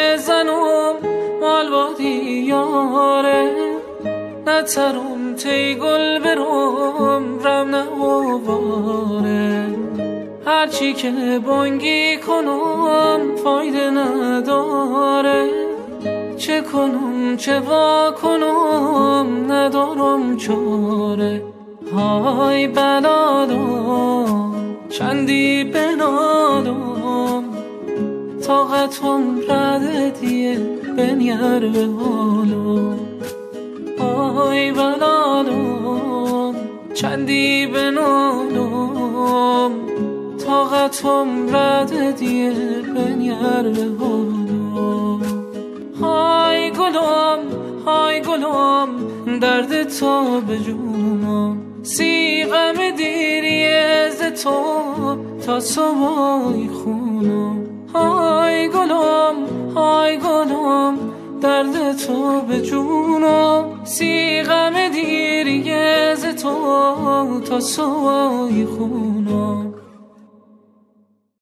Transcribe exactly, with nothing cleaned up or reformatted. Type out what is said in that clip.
زنم مال با دیاره نترم تی گل برم رم نواره هرچی که بانگی کنم فایده نداره چه کنم چه وا کنم ندارم چاره های بلادم چندی بنادم طاقتم رده دیه بنیر به حالم های بلادم چندی بنادم طاقتم رده دیه بنیر به حالم های گلم های گلم درد تو به جونم سی غم دیری از تو تا صبح خونم های گلم های گلم درد تو به جونم سی غم دیری از تو تا صبح خونم